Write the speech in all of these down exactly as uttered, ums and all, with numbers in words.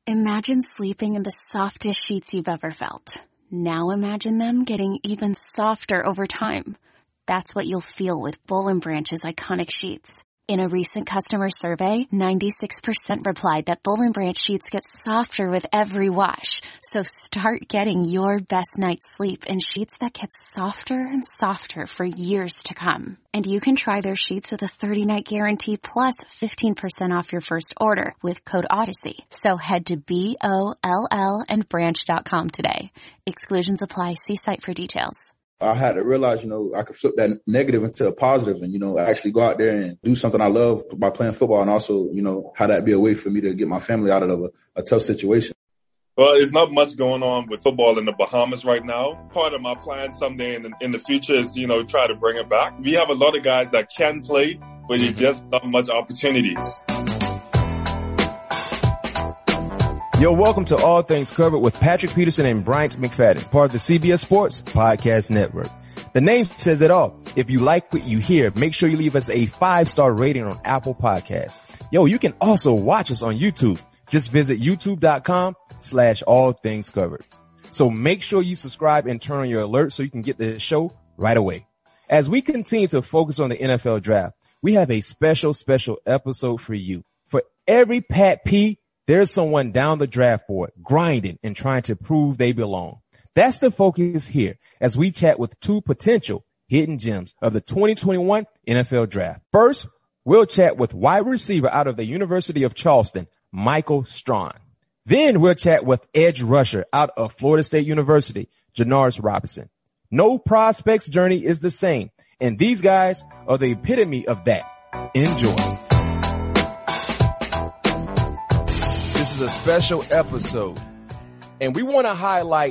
Imagine sleeping in the softest sheets you've ever felt. Now imagine them getting even softer over time. That's what you'll feel with Boll and Branch's iconic sheets. In a recent customer survey, ninety-six percent replied that Boll and Branch sheets get softer with every wash. So start getting your best night's sleep in sheets that get softer and softer for years to come. And you can try their sheets with a thirty-night guarantee plus fifteen percent off your first order with code Odyssey. So head to B O L L and branch dot com today. Exclusions apply. See site for details. I had to realize, you know, I could flip that negative into a positive and, you know, actually go out there and do something I love by playing football, and also, you know, how that be a way for me to get my family out of a, a tough situation. Well, there's not much going on with football in the Bahamas right now. Part of my plan someday in the, in the future is to, you know, try to bring it back. We have a lot of guys that can play, but it's just not much opportunities. Yo, welcome to All Things Covered with Patrick Peterson and Bryant McFadden, part of the C B S Sports Podcast Network. The name says it all. If you like what you hear, make sure you leave us a five-star rating on Apple Podcasts. Yo, you can also watch us on YouTube. Just visit youtube.com slash all things covered. So make sure you subscribe and turn on your alerts so you can get the show right away. As we continue to focus on the N F L draft, we have a special, special episode for you. For every Pat P, there's someone down the draft board grinding and trying to prove they belong. That's the focus here as we chat with two potential hidden gems of the twenty twenty-one N F L draft. First, we'll chat with wide receiver out of the University of Charleston, Michael Strachan. Then we'll chat with edge rusher out of Florida State University, Janarius Robinson. No prospect's journey is the same, and these guys are the epitome of that. Enjoy. This is a special episode, and we want to highlight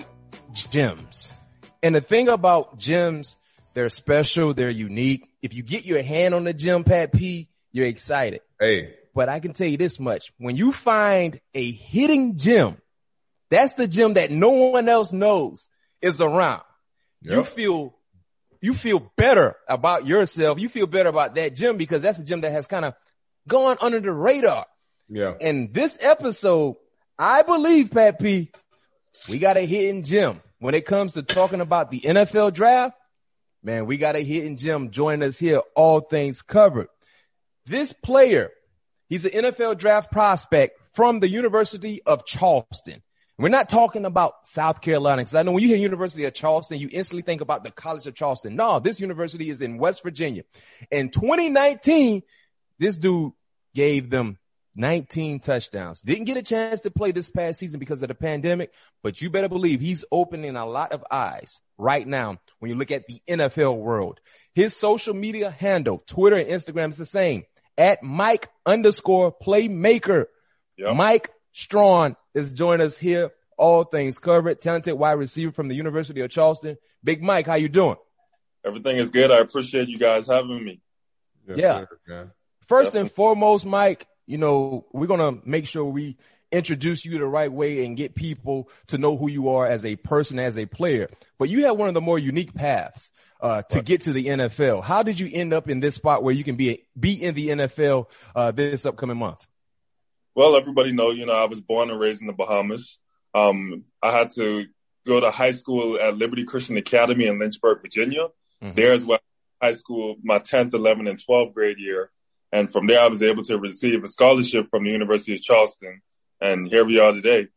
gems. And the thing about gems, they're special, they're unique. If you get your hand on the gem, Pat P, you're excited. Hey. But I can tell you this much. When you find a hidden gem, that's the gem that no one else knows is around. Yep. You feel you feel better about yourself. You feel better about that gem because that's a gem that has kind of gone under the radar. Yeah. And this episode, I believe, Pat P, we got a hidden gem. When it comes to talking about the N F L draft, man, we got a hidden gem joining us here, All Things Covered. This player, he's an N F L draft prospect from the University of Charleston. We're not talking about South Carolina, because I know when you hear University of Charleston, you instantly think about the College of Charleston. No, this university is in West Virginia. In twenty nineteen, this dude gave them nineteen touchdowns. Didn't get a chance to play this past season because of the pandemic, but you better believe he's opening a lot of eyes right now when you look at the N F L world. His social media handle, Twitter and Instagram, is the same, at Mike underscore playmaker. Yep. Mike Strachan is joining us here, All Things Covered, talented wide receiver from the University of Charleston. Big Mike, how you doing? Everything is good. I appreciate you guys having me. Yes, yeah. Sir, First yep. and foremost, Mike, you know, we're going to make sure we introduce you the right way and get people to know who you are as a person, as a player. But you have one of the more unique paths uh, to right. get to the N F L. How did you end up in this spot where you can be be in the N F L uh, this upcoming month? Well, everybody know, you know, I was born and raised in the Bahamas. Um, I had to go to high school at Liberty Christian Academy in Lynchburg, Virginia. Mm-hmm. There's where high school, my tenth, eleventh, and twelfth grade year. And from there, I was able to receive a scholarship from the University of Charleston. And here we are today.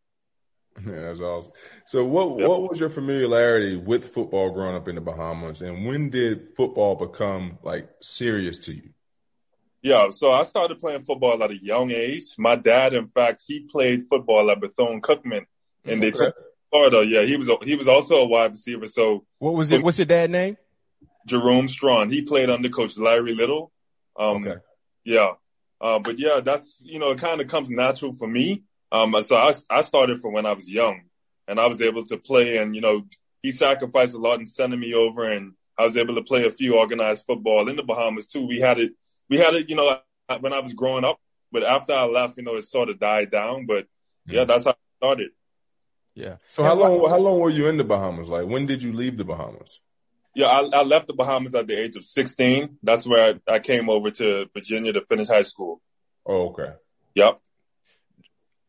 Yeah, that's awesome. So what yep. what was your familiarity with football growing up in the Bahamas? And when did football become, like, serious to you? Yeah, so I started playing football at a young age. My dad, in fact, he played football at Bethune-Cookman in okay. Detroit, Florida. Yeah, he was a, he was also a wide receiver. So what was it? What's your dad's name? Jerome Strachan. He played under Coach Larry Little. Um, okay. Yeah. Uh, but yeah, that's, you know, it kind of comes natural for me. Um, so I, I started from when I was young and I was able to play, and, you know, he sacrificed a lot in sending me over, and I was able to play a few organized football in the Bahamas too. We had it, we had it, you know, when I was growing up, but after I left, you know, it sort of died down, but yeah, mm-hmm. that's how it started. Yeah. So how long, how long were you in the Bahamas? Like, when did you leave the Bahamas? Yeah, I, I left the Bahamas at the age of sixteen. That's where I, I came over to Virginia to finish high school. Oh, okay. Yep.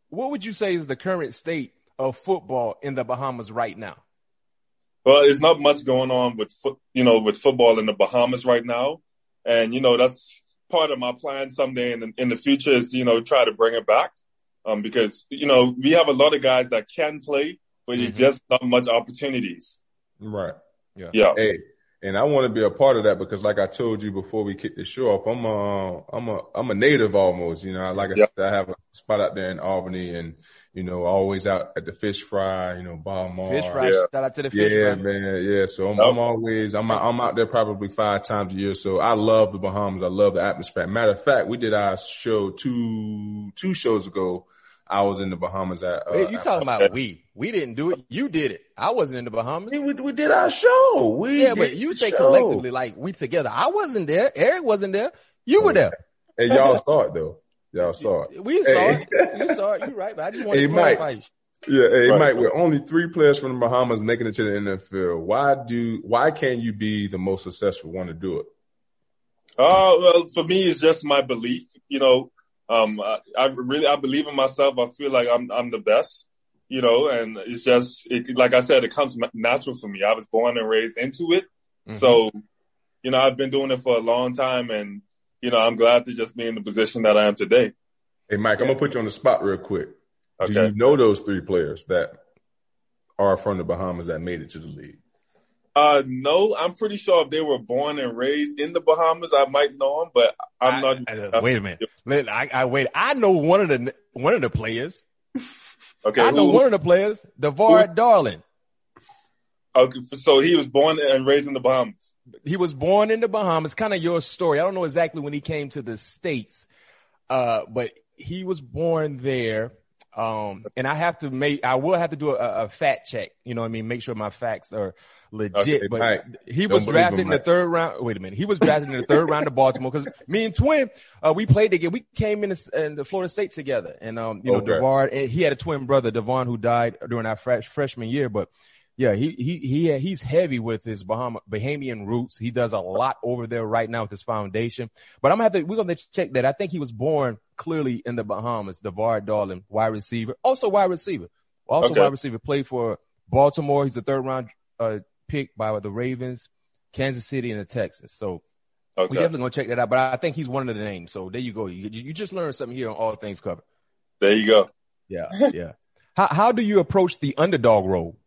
what would you say is the current state of football in the Bahamas right now? Well, there's not much going on with foot, you know, with football in the Bahamas right now. And, you know, that's part of my plan someday in the, in the future is, you know, try to bring it back. Um, because, you know, we have a lot of guys that can play, but mm-hmm. it's just not much opportunities. Right. Yeah. Yeah. Hey, and I want to be a part of that because like I told you before we kicked the show off, I'm a, I'm a, I'm a native almost, you know, like I yeah. said, I have a spot out there in Albany and, you know, always out at the fish fry, you know, Balmar. Fish fry. Yeah. Shout out to the fish yeah, fry. Yeah, man. Yeah. So I'm, oh. I'm always, I'm out, I'm out there probably five times a year. So I love the Bahamas. I love the atmosphere. Matter of fact, we did our show two, two shows ago. I was in the Bahamas at, uh, Wait, you talking about we? We didn't do it. You did it. I wasn't in the Bahamas. We, we did our show. We yeah, but you say show. collectively, like we together. I wasn't there. Eric wasn't there. You were there. And y'all saw it though. Y'all saw it. We saw hey. it. You saw it. You're right. But I just wanted hey, to clarify Mike. you. Yeah, hey, right. Mike, with only three players from the Bahamas making it to the N F L, why do, why can't you be the most successful one to do it? Uh, well, for me, it's just my belief, you know, um, I, I really, I believe in myself. I feel like I'm, I'm the best, you know, and it's just, it, like I said, it comes natural for me. I was born and raised into it. Mm-hmm. So, you know, I've been doing it for a long time and, you know, I'm glad to just be in the position that I am today. Hey, Mike, I'm going to put you on the spot real quick. Okay. Do you know those three players that are from the Bahamas that made it to the league? Uh, no, I'm pretty sure if they were born and raised in the Bahamas, I might know them, but I'm I, not. I, wait a minute. I, I wait. I know one of the one of the players. Okay, I know who, one of the players, DeVard Darling. Okay, so he was born and raised in the Bahamas. He was born in the Bahamas. Kind of your story. I don't know exactly when he came to the States, uh, but he was born there. Um, and I have to make, I will have to do a, a fact check, you know what I mean? Make sure my facts are legit, okay, but Mike, he was drafted him, in the third round. Wait a minute. He was drafted in the third round of Baltimore because me and Twin, uh, we played together. We came in the, in the Florida State together and, um, you know, okay. DeVard, he had a twin brother, Devon, who died during our fresh, freshman year, but yeah, he, he, he, he's heavy with his Bahama, Bahamian roots. He does a lot over there right now with his foundation, but I'm gonna have to, we're going to check that. I think he was born clearly in the Bahamas, DeVard Darling, wide receiver, also wide receiver, also okay. wide receiver, played for Baltimore. He's a third round, uh, pick by the Ravens, Kansas City, and the Texans. So okay. we definitely going to check that out, but I think he's one of the names. So there you go. You, you just learned something here on All Things Covered. There you go. Yeah. Yeah. How, how do you approach the underdog role?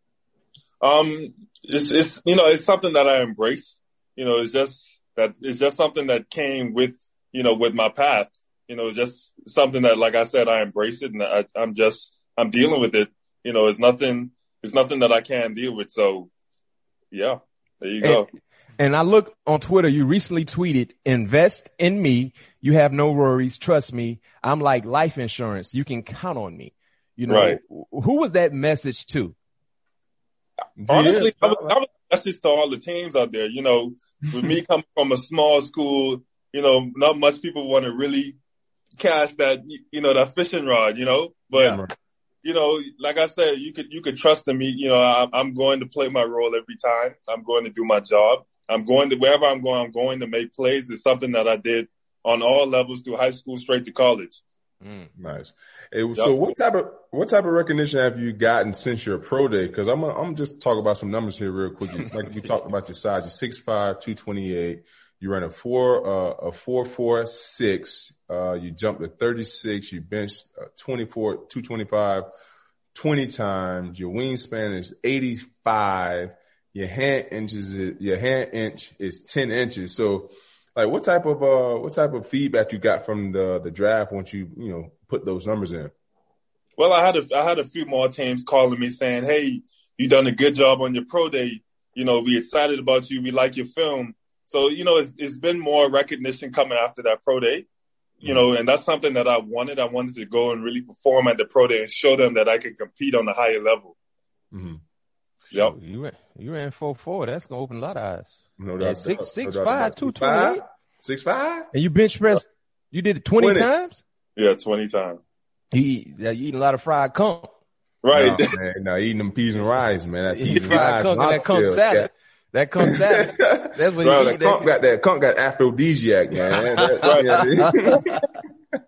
Um, it's, it's, you know, it's something that I embrace, you know, it's just that it's just something that came with, you know, with my path, you know, it's just something that, like I said, I embrace it and I, I'm just, I'm dealing with it. You know, it's nothing, it's nothing that I can't deal with. So yeah, there you go. And, and I look on Twitter, you recently tweeted, invest in me. You have no worries. Trust me. I'm like life insurance. You can count on me. You know, right. Who was that message to? Honestly, I was, I was message to all the teams out there. You know, with me coming from a small school, you know, not much people want to really cast that, you know, that fishing rod, you know, but yeah. you know, like I said, you could, you could trust in me. You know, I, I'm going to play my role every time. I'm going to do my job. I'm going to, wherever I'm going, I'm going to make plays. It's something that I did on all levels through high school straight to college. Mm, nice. Hey, so what type of what type of recognition have you gotten since your pro day? Because I'm I'm just talking about some numbers here real quick. Like you talked about your size, you're six five, two twenty-eight. You ran a four uh, a four four six. Uh, you jumped to thirty-six. You benched uh, twenty-four, two twenty-five, twenty times. Your wingspan is eighty-five. Your hand inches is, your hand inch is ten inches. So, like, what type of uh what type of feedback you got from the the draft once you you know put those numbers in? Well, I had a I had a few more teams calling me saying, "Hey, you done a good job on your pro day. You know, we excited about you. We like your film." So, you know, it's it's been more recognition coming after that pro day. You know, and that's something that I wanted. I wanted to go and really perform at the pro day and show them that I could compete on a higher level. Mm-hmm. Yep. You ran you ran four four. That's gonna open a lot of eyes. No yeah, doubt. six no six doubt five, two twenty eight. Six five? And you bench press, you did it twenty, twenty times? Yeah, twenty times. He, yeah, you eat a lot of fried conch. Right. No, man, no, eating them peas and rice, man. That peas and fried rice, conch and that conch salad. Yeah. That conch salad. That's what Bro, he that eat. Conch got that conch got aphrodisiac, man. That, right. Yeah,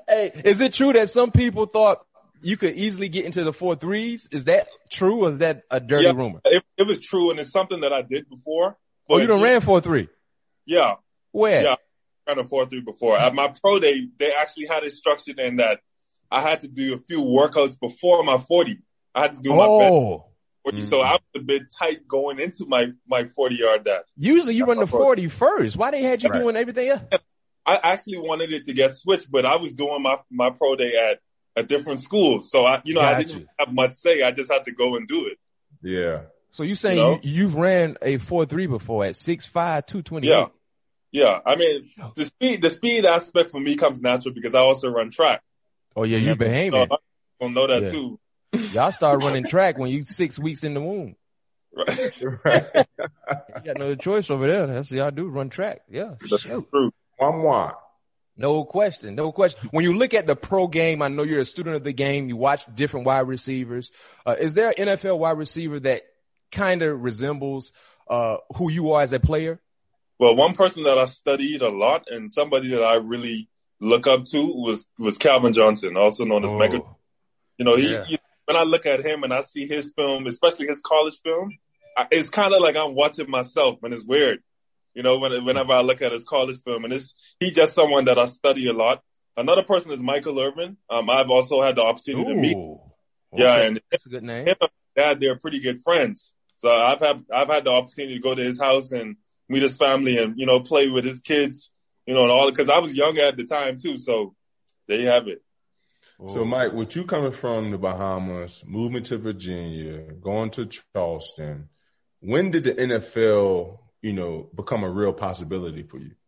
Hey, is it true that some people thought you could easily get into the four threes? Is that true or is that a dirty yeah, rumor? It, it was true, and it's something that I did before. Oh, you done ran four three? Yeah. Where? Yeah, I ran a four three before. At my pro day, they actually had it structured in that I had to do a few workouts before my forty. I had to do my oh. best. Mm-hmm. So I was a bit tight going into my, my forty-yard dash. Usually you run the forty first. Why they had you right. doing everything else? I actually wanted it to get switched, but I was doing my my pro day at a different school. So, I, you know, Got I didn't you. have much say. I just had to go and do it. Yeah. So you saying you know? you, you've ran a four three before at six five, two twenty-eight? Yeah. Yeah. I mean, the speed the speed aspect for me comes natural because I also run track. Oh, yeah, you behaving. So I don't know that, yeah. too. Y'all start running track when you six weeks in the womb. Right. right. You got no choice over there. That's what y'all do, run track. Yeah. That's Shoot. true. One one. No question. No question. When you look at the pro game, I know you're a student of the game. You watch different wide receivers. Uh, is there an N F L wide receiver that kind of resembles uh, who you are as a player? Well, one person that I studied a lot and somebody that I really look up to was, was Calvin Johnson, also known as oh. Mega. You know, he, yeah. he, when I look at him and I see his film, especially his college film, I, it's kind of like I'm watching myself, and it's weird. You know, when, whenever I look at his college film, and it's, he's just someone that I study a lot. Another person is Michael Irvin. Um, I've also had the opportunity Ooh. to meet. Okay. Yeah, and that's a good name. Him and my dad, they're pretty good friends. So I've had I've had the opportunity to go to his house and meet his family, and you know, play with his kids. You know, and all because I was younger at the time too. So there you have it. So, Mike, with you coming from the Bahamas, moving to Virginia, going to Charleston, when did the N F L, you know, become a real possibility for you?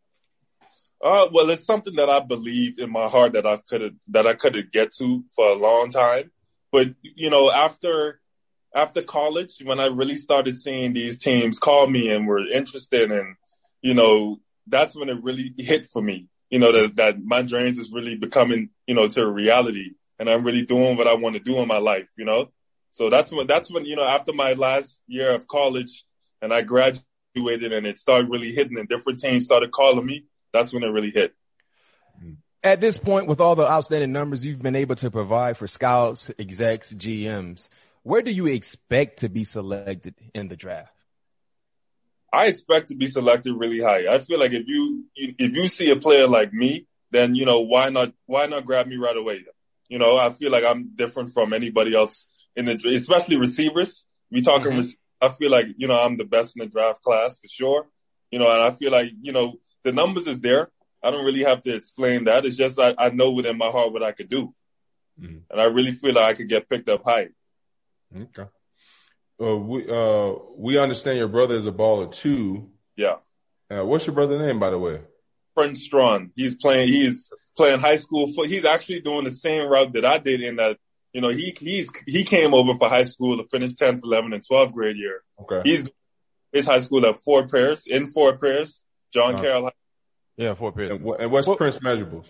Uh, well, it's something that I believed in my heart that I could that I could get to for a long time. But you know, after after college, when I really started seeing these teams call me and were interested, and you know, that's when it really hit for me. You know, that, that my dreams is really becoming, you know, to a reality, and I'm really doing what I want to do in my life, you know? So that's when, that's when, you know, after my last year of college and I graduated and it started really hitting and different teams started calling me, that's when it really hit. At this point, with all the outstanding numbers you've been able to provide for scouts, execs, G Ms, where do you expect to be selected in the draft? I expect to be selected really high. I feel like if you if you see a player like me, then you know why not why not grab me right away? You know, I feel like I'm different from anybody else in the, especially receivers. We talking, mm-hmm. I feel like you know I'm the best in the draft class for sure. You know, and I feel like you know the numbers is there. I don't really have to explain that. It's just I, I know within my heart what I could do, mm-hmm. and I really feel like I could get picked up high. Okay. Uh, we uh we understand your brother is a baller too. Yeah. Uh, what's your brother's name, by the way? Prince Strawn. He's playing. He's playing high school. Foot. He's actually doing the same route that I did. In that, you know, he he's he came over for high school to finish tenth, eleventh, and twelfth grade year. Okay. He's his high school at Fort Pierce in Fort Pierce, John uh, Carroll. Yeah, Fort Pierce. And, and what's what, Prince measurables?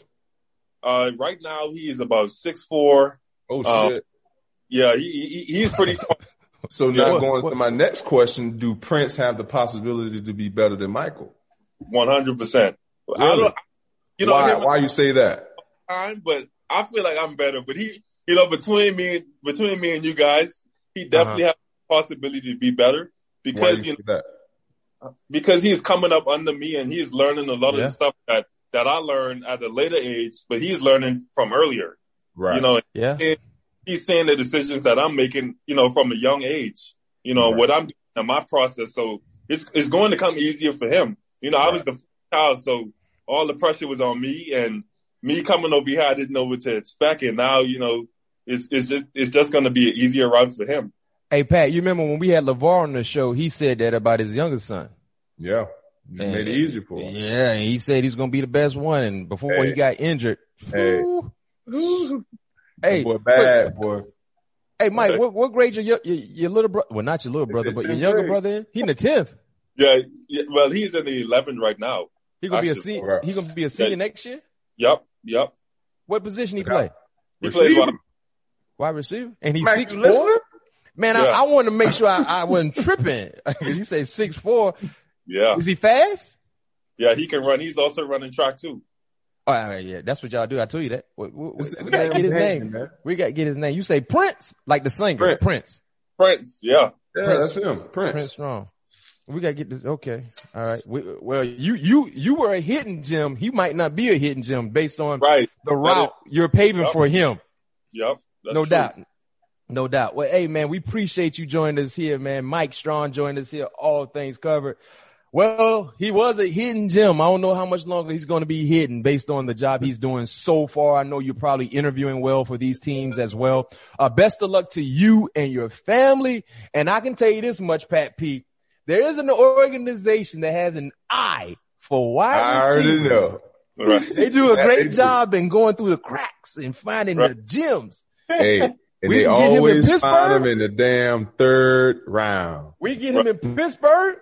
Uh, right now he is about six four. Oh um, shit. Yeah, he, he he's pretty tall. So now what, going what, to my next question, do Prince have the possibility to be better than Michael? one hundred percent. Really? You know, why, why you say that? Time, but I feel like I'm better. But he, you know, between me, between me and you guys, he definitely uh-huh. has the possibility to be better because, you, you know, that? because he's coming up under me and he's learning a lot yeah. of the stuff that, that I learned at a later age, but he's learning from earlier. Right. You know, yeah. And he's seeing the decisions that I'm making, you know, from a young age, you know, right. what I'm doing in my process. So it's, it's going to come easier for him. You know, right. I was the child, so all the pressure was on me, and me coming over here, I didn't know what to expect. And now, you know, it's, it's just, it's just going to be an easier route for him. Hey, Pat, you remember when we had LeVar on the show, he said that about his youngest son. Yeah. Just and, made it easier for him. Yeah. And he said he's going to be the best one. And before hey. he got injured. Hey. Whoo, hey. Boy, bad, boy. Hey, Mike, what, what grade your, your, your little brother, well, not your little brother, but your younger grade. brother in? He in the tenth. Yeah, yeah. Well, he's in the eleventh right now. He gonna be a senior. He gonna be a senior yeah. next year. Yep, yep. What position he play? He plays wide. wide receiver, and he's six four. Man, yeah. I, I wanted to make sure I, I wasn't tripping. You say six four. Yeah. Is he fast? Yeah, he can run. He's also running track too. Oh, all right, yeah, that's what y'all do. I told you that. We, we, we gotta get his name. Man. We gotta get his name. You say Prince, like the singer, Prince. Prince. Prince, yeah. Yeah, Prince. That's him. Prince. Prince Strong. We gotta get this. Okay. All right. We, well, you, you, you were a hidden gem. He might not be a hidden gem based on right. the route is, you're paving yep. for him. Yep. No true. doubt. No doubt. Well, hey, man, we appreciate you joining us here, man. Mike Strong joined us here. All Things Covered. Well, he was a hidden gem. I don't know how much longer he's going to be hidden based on the job he's doing so far. I know you're probably interviewing well for these teams as well. Uh, best of luck to you and your family. And I can tell you this much, Pat P. There is an organization that has an eye for wide receivers. I already know. Right. They do a great job in going through the cracks and finding right. the gems. Hey, and we they always find them in the damn third round. We get him in Pittsburgh.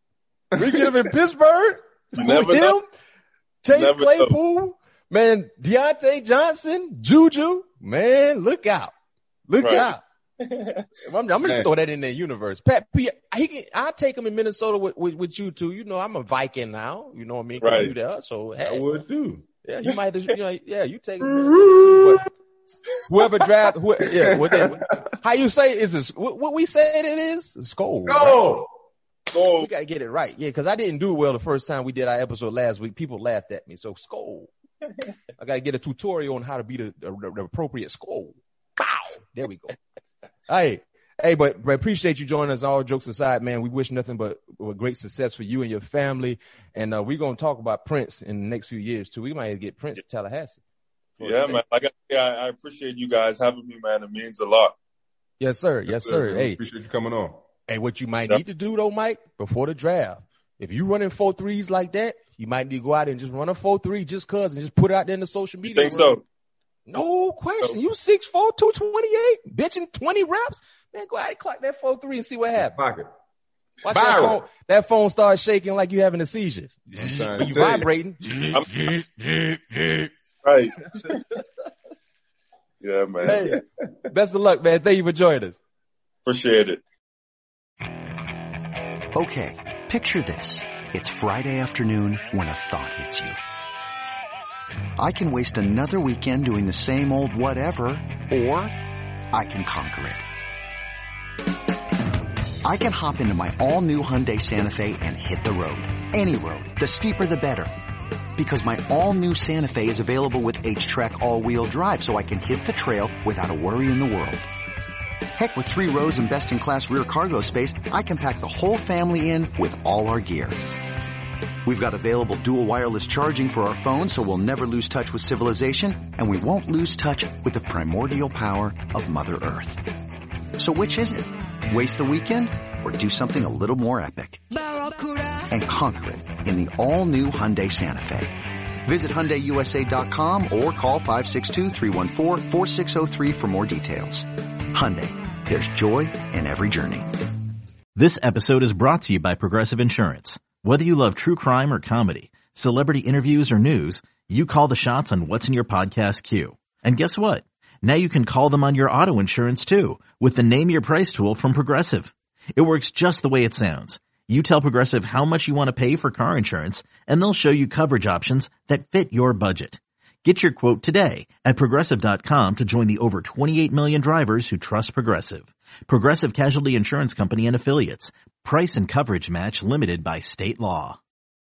We get him in Pittsburgh. Never him, know. Chase Never Claypool, know. Man, Deontay Johnson, Juju, man, look out. Look right. out. I'm, I'm going to throw that in the universe. Pat P, he can, I'll take him in Minnesota with, with, with you too. You know, I'm a Viking now. You know what I mean? Right. You there, so hey. I would too. Yeah, you might, you know, yeah, you take him. Whoever draft, who, yeah, what they, how you say is this, what, what we said it is? Skull. Skull. Right? Skull. We got to get it right. Yeah, because I didn't do well the first time we did our episode last week. People laughed at me. So skull. I got to get a tutorial on how to be the, the, the appropriate skull. Bow. There we go. Hey, hey, but, but appreciate you joining us. All jokes aside, man, we wish nothing but, but great success for you and your family. And uh, we're going to talk about Prince in the next few years, too. We might get Prince to Tallahassee. Yeah, man. Like I, yeah, I appreciate you guys having me, man. It means a lot. Yes, sir. Yes, yes sir. sir. Hey, appreciate you coming on. Hey, what you might yep. need to do, though, Mike, before the draft, if you running four threes like that, you might need to go out and just run a four three just cause and just put it out there in the social media. You think world. so? No question. So. You six four, two twenty-eight, benching twenty reps. Man, go out and clock that four three and see what happens. Pocket. Watch that phone, that phone start shaking like you having a seizure. You vibrating. Right. Yeah, man. Hey, best of luck, man. Thank you for joining us. Appreciate it. Okay, picture this. It's Friday afternoon when a thought hits you. I can waste another weekend doing the same old whatever, or I can conquer it. I can hop into my all-new Hyundai Santa Fe and hit the road. Any road. The steeper the better. Because my all-new Santa Fe is available with H-Track all-wheel drive, so I can hit the trail without a worry in the world. Heck, with three rows and best-in-class rear cargo space, I can pack the whole family in with all our gear. We've got available dual wireless charging for our phones, so we'll never lose touch with civilization, and we won't lose touch with the primordial power of Mother Earth. So which is it? Waste the weekend or do something a little more epic? And conquer it in the all-new Hyundai Santa Fe. Visit Hyundai U S A dot com or call five six two, three one four, four six zero three for more details. Hyundai, there's joy in every journey. This episode is brought to you by Progressive Insurance. Whether you love true crime or comedy, celebrity interviews or news, you call the shots on what's in your podcast queue. And guess what? Now you can call them on your auto insurance too with the Name Your Price tool from Progressive. It works just the way it sounds. You tell Progressive how much you want to pay for car insurance, and they'll show you coverage options that fit your budget. Get your quote today at Progressive dot com to join the over twenty-eight million drivers who trust Progressive. Progressive Casualty Insurance Company and Affiliates. Price and coverage match limited by state law.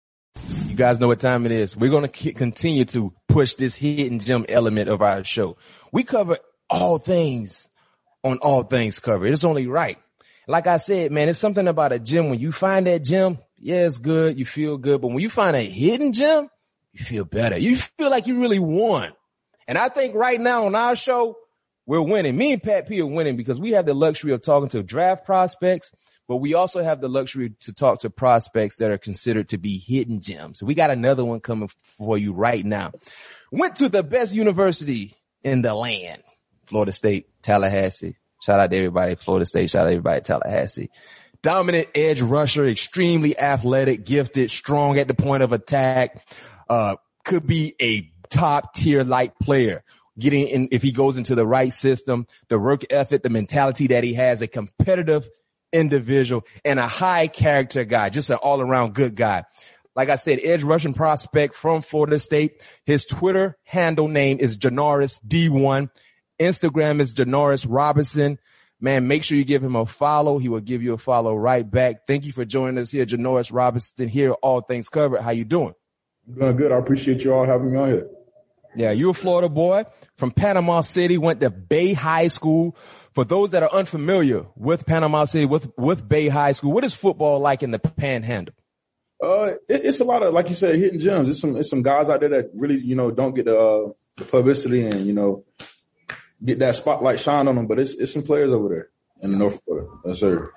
You guys know what time it is. We're going to continue to push this hidden gem element of our show. We cover all things on All Things Covered. It's only right. Like I said, man, it's something about a gem. When you find that gem, yeah, it's good. You feel good. But when you find a hidden gem, you feel better. You feel like you really won. And I think right now on our show, we're winning. Me and Pat P are winning because we have the luxury of talking to draft prospects, but we also have the luxury to talk to prospects that are considered to be hidden gems. So we got another one coming for you right now. Went to the best university in the land, Florida State, Tallahassee. Shout out to everybody at Florida State. Shout out to everybody at Tallahassee. Dominant edge rusher, extremely athletic, gifted, strong at the point of attack. Uh, could be a top tier like player. Getting in, if he goes into the right system, the work ethic, the mentality that he has, a competitive individual and a high character guy, just an all around good guy. Like I said, edge rushing prospect from Florida State. His Twitter handle name is Janoris D one. Instagram is Janoris Robinson. Man, make sure you give him a follow. He will give you a follow right back. Thank you for joining us here, Janoris Robinson, here, All Things Covered. How you doing? Doing good. I appreciate you all having me on here. Yeah, you're a Florida boy from Panama City, went to Bay High School. For those that are unfamiliar with Panama City, with, with Bay High School, what is football like in the Panhandle? Uh, it, it's a lot of, like you said, hidden gems. There's some, there's some guys out there that really, you know, don't get the, uh, the publicity and, you know, get that spotlight shine on them. But it's, it's some players over there in the North Florida. Yes, sir.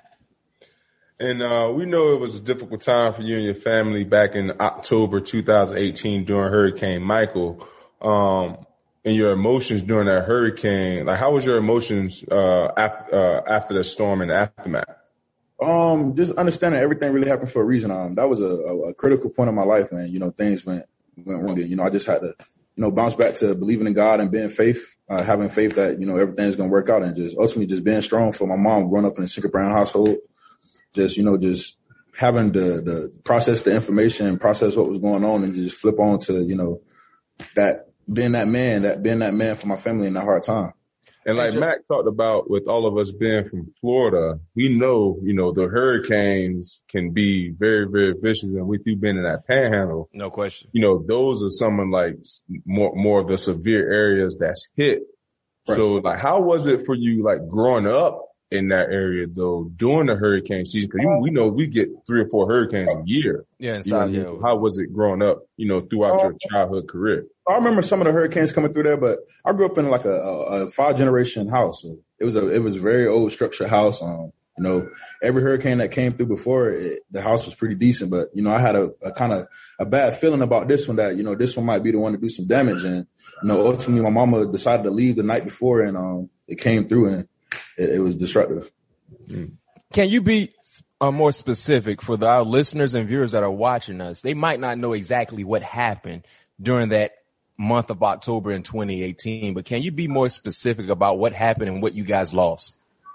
And uh, we know it was a difficult time for you and your family back in October two thousand eighteen during Hurricane Michael. Um, and your emotions during that hurricane, like how was your emotions uh, ap- uh, after the storm and the aftermath? Um, just understanding everything really happened for a reason. Um, that was a, a, a critical point in my life, man. You know, things went went wrong. You know, I just had to, you know, bounce back to believing in God and being faith, uh, having faith that, you know, everything's gonna work out, and just ultimately just being strong for my mom growing up in a single parent household. Just, you know, just having the the process the information, process what was going on, and just flip on to, you know, that being that man, that being that man for my family in that hard time. And like Mac talked about, with all of us being from Florida, we know, you know, the hurricanes can be very, very vicious. And with you being in that panhandle, no question, you know, those are some of like more, more of the severe areas that's hit. Right. So like, how was it for you, like growing up in that area though, during the hurricane season? Cause we know we get three or four hurricanes a year. Yeah. In you know, yeah. How was it growing up, you know, throughout your childhood career? I remember some of the hurricanes coming through there, but I grew up in like a, a, a five generation house. So it was a, it was a very old structured house. Um, you know, every hurricane that came through before it, the house was pretty decent, but you know, I had a, a kind of a bad feeling about this one, that, you know, this one might be the one to do some damage. And, you know, ultimately my mama decided to leave the night before, and, um, it came through, and it, it was destructive. Mm. Can you be uh, more specific for the, our listeners and viewers that are watching us? They might not know exactly what happened during that month of October in twenty eighteen, but can you be more specific about what happened and what you guys lost?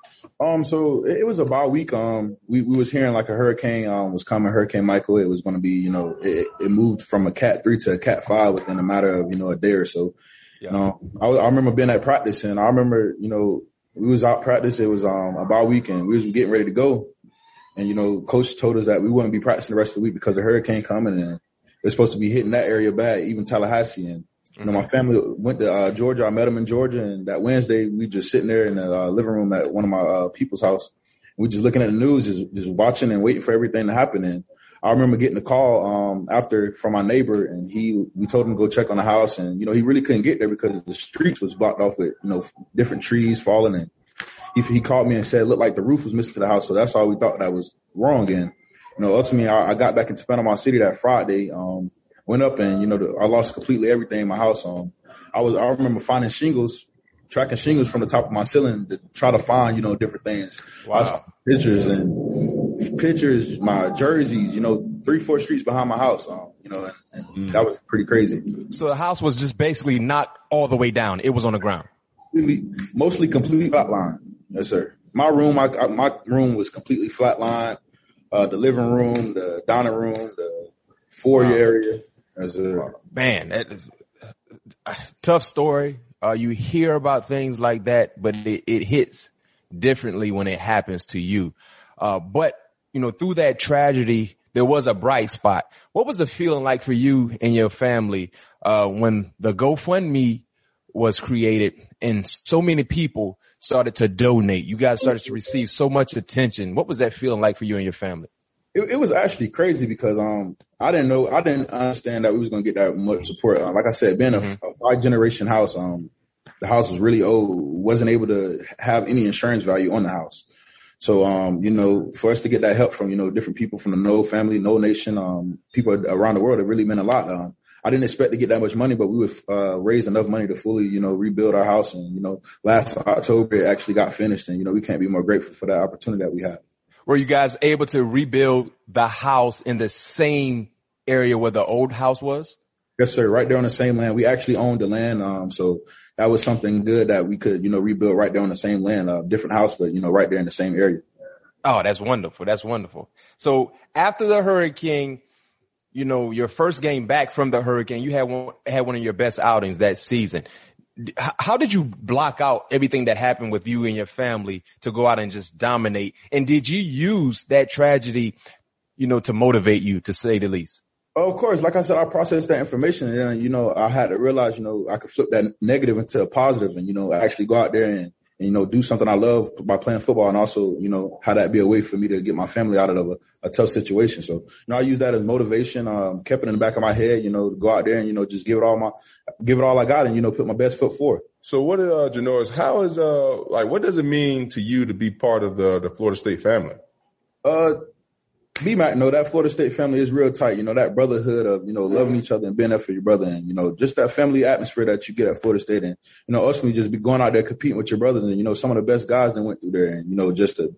Um, so it was about a week. Um, we, we was hearing like a hurricane, um, was coming, Hurricane Michael. It was going to be, you know, it, it moved from a cat three to a cat five within a matter of, you know, a day or so. Yeah. You know, I, I remember being at practice, and I remember, you know, we was out practice. It was, um, about a week, and we was getting ready to go. And, you know, coach told us that we wouldn't be practicing the rest of the week because the hurricane coming, and it's supposed to be hitting that area bad, even Tallahassee. And, you know, my family went to uh, Georgia. I met them in Georgia, and that Wednesday we just sitting there in the uh, living room at one of my uh, people's house. We just looking at the news, just, just watching and waiting for everything to happen. And I remember getting a call um, after from my neighbor, and he we told him to go check on the house, and you know he really couldn't get there because the streets was blocked off with, you know, different trees falling. And he, he called me and said it looked like the roof was missing to the house, so that's all we thought that was wrong. And you know, ultimately I, I got back into Panama City that Friday. Um, Went up, and, you know, the, I lost completely everything in my house. Um, I was, I remember finding shingles, tracking shingles from the top of my ceiling to try to find, you know, different things. Wow. Pictures and pictures, my jerseys, you know, three, four streets behind my house. Um, you know, and, and mm. that was pretty crazy. So the house was just basically not all the way down. It was on the ground. Really, mostly completely flatline. Yes, sir. My room, my, my room was completely flatline. Uh, the living room, the dining room, the foyer wow. area. As a man, that, uh, tough story. Uh, you hear about things like that, but it, it hits differently when it happens to you. Uh, but you know, through that tragedy, there was a bright spot. What was the feeling like for you and your family uh, when the GoFundMe was created and so many people started to donate? You guys started to receive so much attention. What was that feeling like for you and your family? It, it was actually crazy because um I didn't know I didn't understand that we was gonna get that much support. Uh, like I said, being mm-hmm. a, a five generation house, um the house was really old, wasn't able to have any insurance value on the house. So um you know, for us to get that help from, you know, different people from the No family, No Nation, um people around the world, it really meant a lot. Um I didn't expect to get that much money, but we would uh raise enough money to fully, you know, rebuild our house. And you know, last October it actually got finished, and you know, we can't be more grateful for that opportunity that we had. Were you guys able to rebuild the house in the same area where the old house was? Yes, sir. Right there on the same land. We actually owned the land. Um, so that was something good that we could, you know, rebuild right there on the same land, a uh, different house, but, you know, right there in the same area. Oh, that's wonderful. That's wonderful. So after the hurricane, you know, your first game back from the hurricane, you had one, had one of your best outings that season. How did you block out everything that happened with you and your family to go out and just dominate? And did you use that tragedy, you know, to motivate you, to say the least? Oh, of course. Like I said, I processed that information, and then, you know, I had to realize, you know, I could flip that negative into a positive and, you know, actually go out there and, and, you know, do something I love by playing football, and also, you know, how that be a way for me to get my family out of a, a tough situation. So, you know, I use that as motivation, um, kept it in the back of my head, you know, to go out there and, you know, just give it all my, give it all I got and, you know, put my best foot forth. So what, uh, Janoris, how is, uh, like, what does it mean to you to be part of the, the Florida State family? Uh, B-Mac, no, that Florida State family is real tight. You know, that brotherhood of, you know, loving each other and being there for your brother, and, you know, just that family atmosphere that you get at Florida State. And, you know, ultimately just be going out there competing with your brothers and, you know, some of the best guys that went through there. And, you know, just to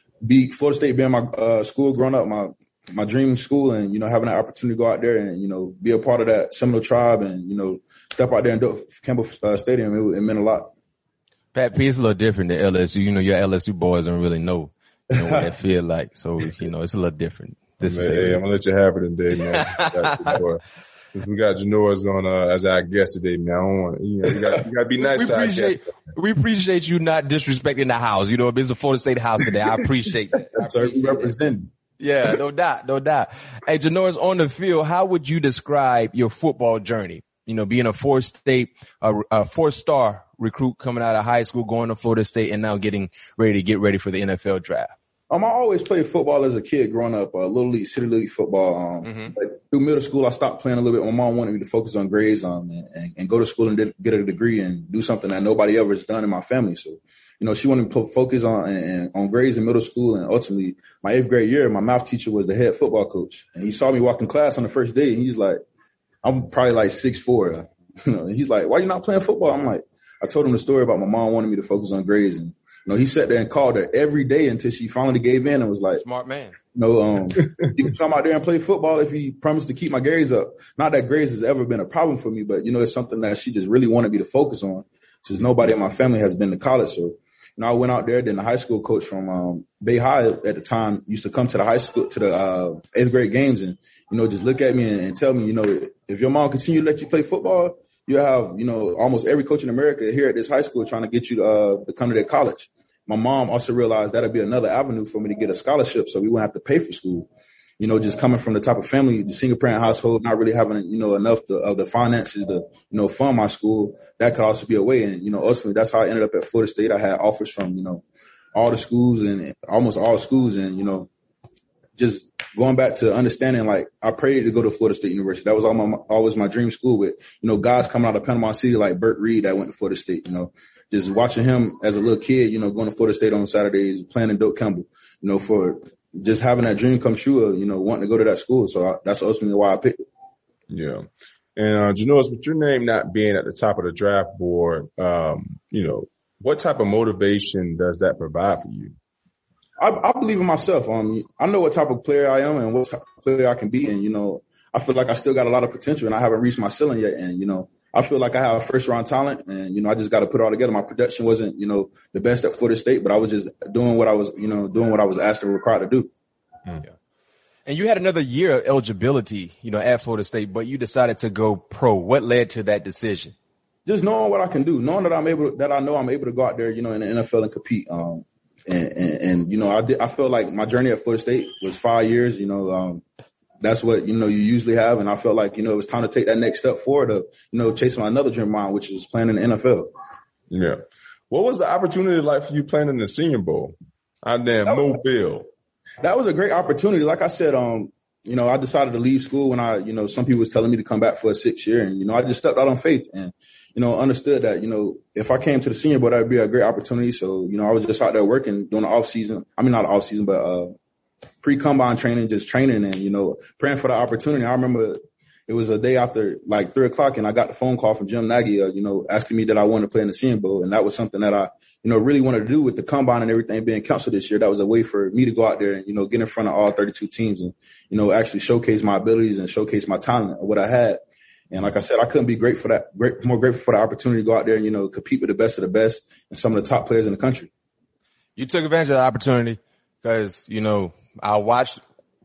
be Florida State being my uh, school growing up, my my dream school, and, you know, having that opportunity to go out there and, you know, be a part of that Seminole tribe and, you know, step out there and do Campbell uh, Stadium, it, it meant a lot. Pat P, it's a little different than L S U. You know, your L S U boys don't really know, you know what that feel like. So, you know, it's a little different. This man, is hey, I'm gonna let you have it today, man. Since we got Janoris on uh, as our guest today, man. I don't want, you know, you got you got to be nice. We to appreciate we appreciate you not disrespecting the house. You know, if it's a Florida State house today, I appreciate that. I Sorry, we represent. Yeah, no doubt, no doubt. Hey, Janoris, on the field, how would you describe your football journey? You know, being a four state, a, a four star recruit coming out of high school, going to Florida State, and now getting ready to get ready for the N F L draft. Um, I always played football as a kid growing up, uh, little league, city league football. Um, mm-hmm. Like through middle school, I stopped playing a little bit. My mom wanted me to focus on grades, um, and, and, and go to school and did, get a degree and do something that nobody ever has done in my family. So, you know, she wanted me to put focus on, and, on grades in middle school. And ultimately, my eighth grade year, my math teacher was the head football coach, and he saw me walk in class on the first day, and he's like, I'm probably like six foot four, you know, and he's like, why you not playing football? I'm like, I told him the story about my mom wanting me to focus on grades, and you know, he sat there and called her every day until she finally gave in and was like, smart man. No, um, you can come out there and play football if he promised to keep my grades up. Not that grades has ever been a problem for me, but, you know, it's something that she just really wanted me to focus on, since nobody in my family has been to college. So, you know, I went out there, then the high school coach from um, Bay High at the time used to come to the high school, to the uh, eighth grade games and, you know, just look at me and, and tell me, you know, if your mom continue to let you play football, you have, you know, almost every coach in America here at this high school trying to get you to, uh, to come to their college. My mom also realized that'd be another avenue for me to get a scholarship, so we wouldn't have to pay for school. You know, just coming from the type of family, the single parent household, not really having, you know, enough to, of the finances to, you know, fund my school, that could also be a way. And, you know, ultimately, that's how I ended up at Florida State. I had offers from, you know, all the schools and almost all schools. And, you know, just going back to understanding, like, I prayed to go to Florida State University. That was all my, always my dream school, with, you know, guys coming out of Panama City like Burt Reed that went to Florida State, you know. Just watching him as a little kid, you know, going to Florida State on Saturdays, playing in Doak Campbell, you know, for just having that dream come true of, you know, wanting to go to that school. So I, that's ultimately why I picked it. Yeah. And, uh, Janoris, with your name not being at the top of the draft board, um, you know, what type of motivation does that provide for you? I, I believe in myself. Um, I know what type of player I am and what type of player I can be. And, you know, I feel like I still got a lot of potential and I haven't reached my ceiling yet. And, you know, I feel like I have first round talent and, you know, I just got to put it all together. My production wasn't, you know, the best at Florida State, but I was just doing what I was, you know, doing what I was asked and required to do. Mm. Yeah. And you had another year of eligibility, you know, at Florida State, but you decided to go pro. What led to that decision? Just knowing what I can do, knowing that I'm able to, that I know I'm able to go out there, you know, in the N F L and compete. Um, and, and, and, you know, I did, I felt like my journey at Florida State was five years, you know, um, that's what, you know, you usually have. And I felt like, you know, it was time to take that next step forward of, you know, chasing my another dream of mine, which is playing in the N F L. Yeah. What was the opportunity like for you playing in the Senior Bowl out there in Mobile? That was a great opportunity. Like I said, um, you know, I decided to leave school when I, you know, some people was telling me to come back for a sixth year. And, you know, I just stepped out on faith and, you know, understood that, you know, if I came to the Senior Bowl, that would be a great opportunity. So, you know, I was just out there working, doing the off season. I mean, not off season, but, uh, pre-combine training, just training and, you know, praying for the opportunity. I remember it was a day after like three o'clock and I got the phone call from Jim Nagy, uh, you know, asking me that I wanted to play in the Senior Bowl. And that was something that I, you know, really wanted to do with the combine and everything being canceled this year. That was a way for me to go out there and, you know, get in front of all thirty-two teams and, you know, actually showcase my abilities and showcase my talent and what I had. And like I said, I couldn't be great for that, great, more grateful for the opportunity to go out there and, you know, compete with the best of the best and some of the top players in the country. You took advantage of the opportunity because, you know, I watched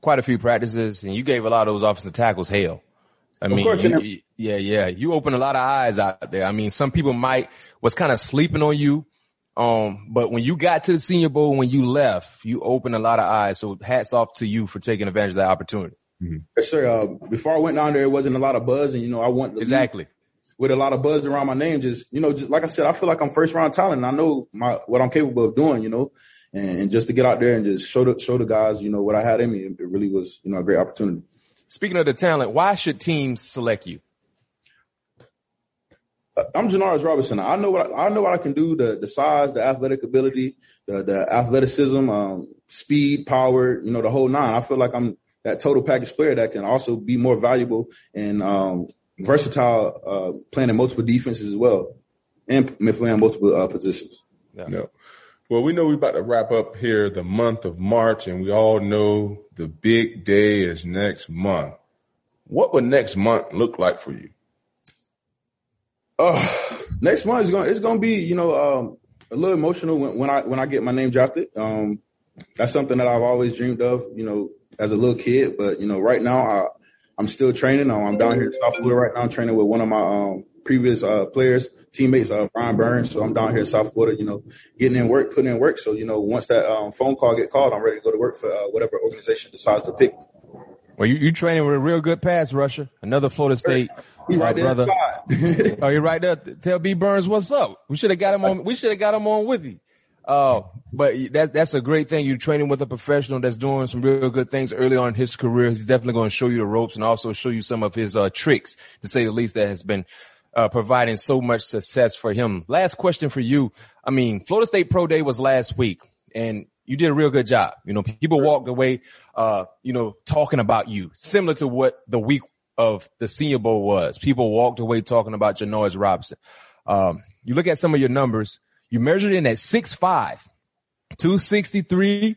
quite a few practices, and you gave a lot of those offensive tackles hell. I mean, course, you, yeah, yeah. You opened a lot of eyes out there. I mean, some people might was kind of sleeping on you. Um, but when you got to the Senior Bowl, when you left, you opened a lot of eyes. So hats off to you for taking advantage of that opportunity. Mm-hmm. Yes, sir. Uh, before I went down there, it wasn't a lot of buzz, and you know, I want exactly with a lot of buzz around my name. Just you know, just like I said, I feel like I'm first round talent, and I know my what I'm capable of doing. You know, and, and just to get out there and just show the show the guys, you know, what I had in me, it really was, you know, a great opportunity. Speaking of the talent, why should teams select you? I'm Janarius Robinson. I know what I, I know what I can do. The the size, the athletic ability, the the athleticism, um, speed, power. You know, the whole nine. I feel like I'm that total package player that can also be more valuable and um, versatile, uh, playing in multiple defenses as well, and playing multiple uh, positions. Yeah. No. Well, we know we're about to wrap up here the month of March, and we all know the big day is next month. What would next month look like for you? Uh, next month is going. It's going to be, you know, um, a little emotional when, when I when I get my name drafted. Um, that's something that I've always dreamed of, you know, as a little kid. But you know, right now I, I'm still training. I'm down here in South Florida right now. I'm training with one of my um, previous uh, players. Teammates, uh, Brian Burns. So I'm down here in South Florida, you know, getting in work, putting in work. So, you know, once that um, phone call get called, I'm ready to go to work for uh, whatever organization decides to pick me. Well, you, you training with a real good pass rusher, another Florida State he right uh, there brother. Oh, you're right there. Tell B Burns what's up. We should have got him on. We should have got him on with you. Uh, but that that's a great thing. You're training with a professional that's doing some real good things early on in his career. He's definitely going to show you the ropes and also show you some of his uh, tricks, to say the least, that has been Uh, providing so much success for him. Last question for you. I mean, Florida State Pro Day was last week, and you did a real good job. You know, people walked away, uh, you know, talking about you, similar to what the week of the Senior Bowl was. People walked away talking about Janarius Robinson. Um, you look at some of your numbers. You measured in at six five, two sixty-three.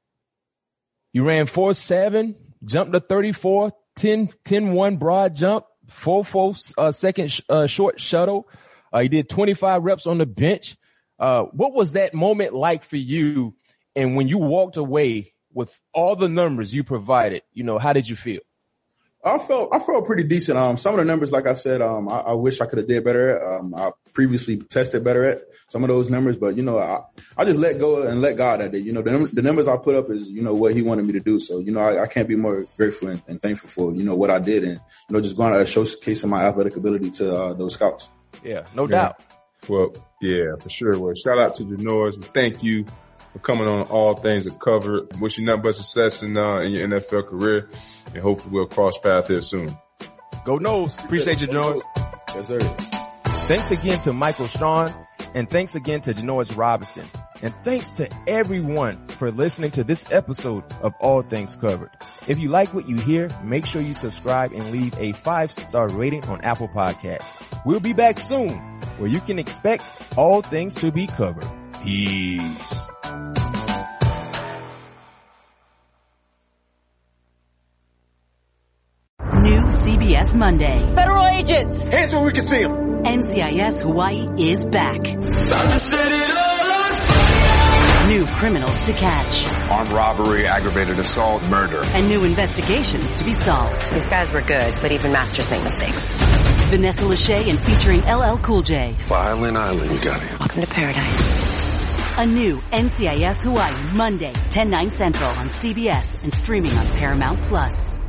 You ran four seven, jumped to thirty-four, ten ten one broad jump. Four, four, uh, second, sh- uh, short shuttle. Uh, he did twenty-five reps on the bench. Uh, what was that moment like for you? And when you walked away with all the numbers you provided, you know, how did you feel? I felt, I felt pretty decent. Um, some of the numbers, like I said, um, I, I wish I could have did better at. Um, I previously tested better at some of those numbers, but you know, I, I just let go and let God at it. You know, the, the numbers I put up is, you know, what he wanted me to do. So, you know, I, I can't be more grateful and, and thankful for, you know, what I did and, you know, just going to showcase my athletic ability to uh, those scouts. Yeah, no yeah. doubt. Well, yeah, for sure. Well, shout out to Janarius. Thank you for coming on All Things Are Covered. Wish you nothing but success in, uh, in your N F L career, and hopefully we'll cross paths here soon. Go Noles. Appreciate you, Janarius. Yes, sir. Thanks again to Michael Strachan, and thanks again to Janarius Robinson. And thanks to everyone for listening to this episode of All Things Covered. If you like what you hear, make sure you subscribe and leave a five-star rating on Apple Podcasts. We'll be back soon, where you can expect all things to be covered. Peace. New C B S Monday. Federal agents! Hands where we can see them. N C I S Hawaii is back. New criminals to catch. Armed robbery, aggravated assault, murder. And new investigations to be solved. These guys were good, but even masters make mistakes. Vanessa Lachey and featuring L L Cool J. Violin Island, you got it. Welcome to paradise. A new N C I S Hawaii Monday, ten, nine Central on C B S and streaming on Paramount Plus.